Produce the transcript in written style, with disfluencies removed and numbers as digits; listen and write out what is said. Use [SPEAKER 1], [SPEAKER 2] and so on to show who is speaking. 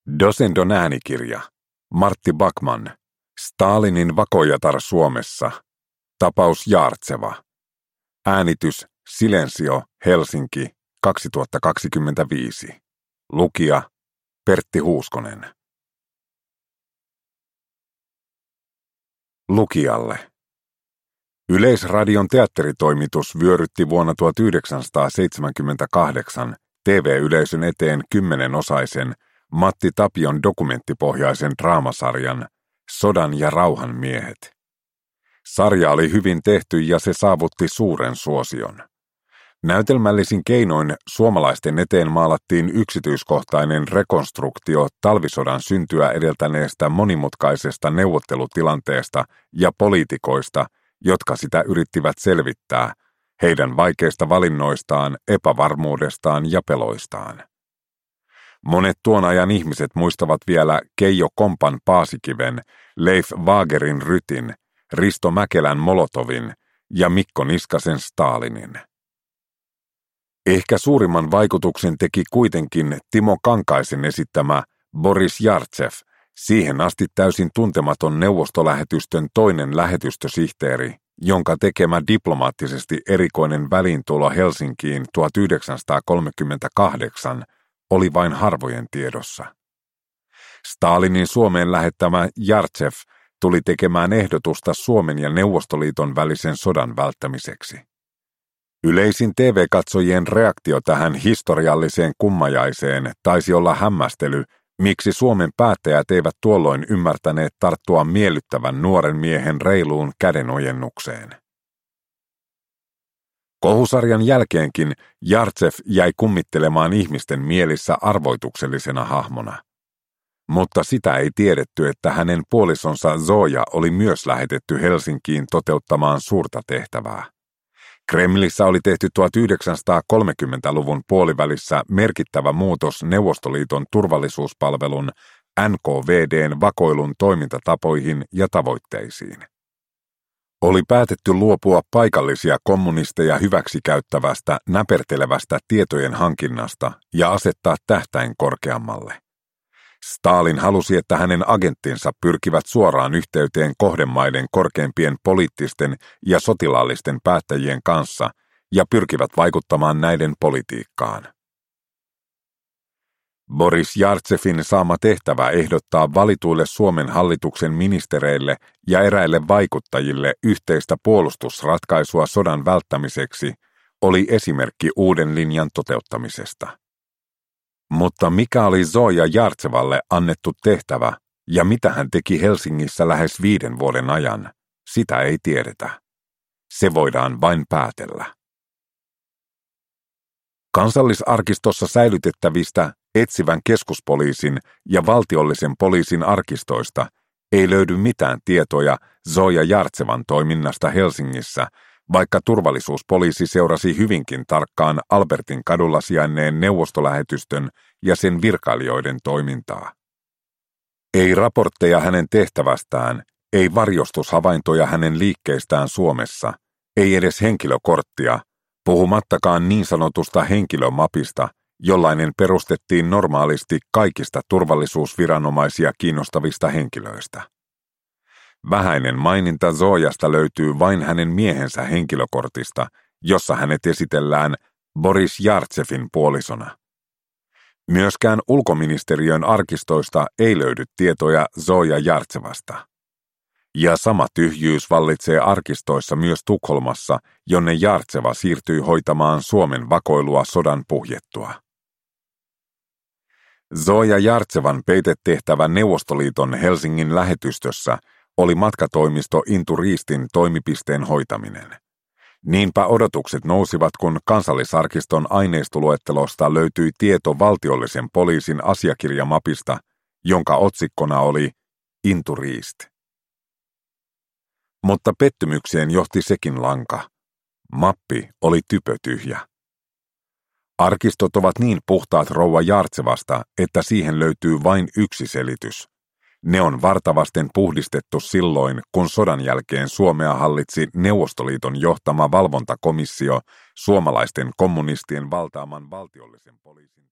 [SPEAKER 1] Dosendon äänikirja. Martti Backman. Stalinin vakojatar Suomessa. Tapaus Jartseva. Äänitys Silensio, Helsinki, 2025. Lukija Pertti Huuskonen. Lukijalle. Yleisradion teatteritoimitus vyörytti vuonna 1978 TV-yleisön eteen 10-osaisen Matti Tapion dokumenttipohjaisen draamasarjan Sodan ja rauhan miehet. Sarja oli hyvin tehty ja se saavutti suuren suosion. Näytelmällisin keinoin suomalaisten eteen maalattiin yksityiskohtainen rekonstruktio talvisodan syntyä edeltäneestä monimutkaisesta neuvottelutilanteesta ja poliitikoista, jotka sitä yrittivät selvittää, heidän vaikeista valinnoistaan, epävarmuudestaan ja peloistaan. Monet tuon ajan ihmiset muistavat vielä Keijo Kompan Paasikiven, Leif Wagerin Rytin, Risto Mäkelän Molotovin ja Mikko Niskasen Stalinin. Ehkä suurimman vaikutuksen teki kuitenkin Timo Kankaisen esittämä Boris Jartsev, siihen asti täysin tuntematon neuvostolähetystön toinen lähetystösihteeri, jonka tekemä diplomaattisesti erikoinen väliintulo Helsinkiin 1938 oli vain harvojen tiedossa. Stalinin Suomeen lähettämä Jartsev tuli tekemään ehdotusta Suomen ja Neuvostoliiton välisen sodan välttämiseksi. Yleisin TV-katsojien reaktio tähän historialliseen kummajaiseen taisi olla hämmästely, miksi Suomen päättäjät eivät tuolloin ymmärtäneet tarttua miellyttävän nuoren miehen reiluun kädenojennukseen. Kohusarjan jälkeenkin Jartsev jäi kummittelemaan ihmisten mielissä arvoituksellisena hahmona. Mutta sitä ei tiedetty, että hänen puolisonsa Zoja oli myös lähetetty Helsinkiin toteuttamaan suurta tehtävää. Kremlissä oli tehty 1930-luvun puolivälissä merkittävä muutos Neuvostoliiton turvallisuuspalvelun NKVD:n vakoilun toimintatapoihin ja tavoitteisiin. Oli päätetty luopua paikallisia kommunisteja hyväksikäyttävästä, näpertelevästä tietojen hankinnasta ja asettaa tähtäin korkeammalle. Stalin halusi, että hänen agenttinsa pyrkivät suoraan yhteyteen kohdemaiden korkeimpien poliittisten ja sotilaallisten päättäjien kanssa ja pyrkivät vaikuttamaan näiden politiikkaan. Boris Jartsevin saama tehtävä ehdottaa valituille Suomen hallituksen ministereille ja eräille vaikuttajille yhteistä puolustusratkaisua sodan välttämiseksi oli esimerkki uuden linjan toteuttamisesta. Mutta mikä oli Zoja Jartsevalle annettu tehtävä ja mitä hän teki Helsingissä lähes 5 vuoden ajan, sitä ei tiedetä. Se voidaan vain päätellä. Kansallisarkistossa säilytettävistä etsivän keskuspoliisin ja valtiollisen poliisin arkistoista ei löydy mitään tietoja Zoja Jartsevan toiminnasta Helsingissä, vaikka turvallisuuspoliisi seurasi hyvinkin tarkkaan Albertin kadulla sijainneen neuvostolähetystön ja sen virkailijoiden toimintaa. Ei raportteja hänen tehtävästään, ei varjostushavaintoja hänen liikkeistään Suomessa, ei edes henkilökorttia, puhumattakaan niin sanotusta henkilömapista, jollainen perustettiin normaalisti kaikista turvallisuusviranomaisia kiinnostavista henkilöistä. Vähäinen maininta Zojasta löytyy vain hänen miehensä henkilökortista, jossa hänet esitellään Boris Jartsevin puolisona. Myöskään ulkoministeriön arkistoista ei löydy tietoja Zoja Jartsevasta. Ja sama tyhjyys vallitsee arkistoissa myös Tukholmassa, jonne Jartseva siirtyi hoitamaan Suomen vakoilua sodan puhjettua. Zoja Jartsevan peitetehtävä Neuvostoliiton Helsingin lähetystössä oli matkatoimisto Inturiistin toimipisteen hoitaminen. Niinpä odotukset nousivat, kun Kansallisarkiston aineistoluettelosta löytyi tieto valtiollisen poliisin asiakirjamapista, jonka otsikkona oli Inturiist. Mutta pettymykseen johti sekin lanka. Mappi oli typötyhjä. Arkistot ovat niin puhtaat rouva Jartsevasta, että siihen löytyy vain yksi selitys. Ne on vartavasten puhdistettu silloin, kun sodan jälkeen Suomea hallitsi Neuvostoliiton johtama valvontakomissio suomalaisten kommunistien valtaaman valtiollisen poliisin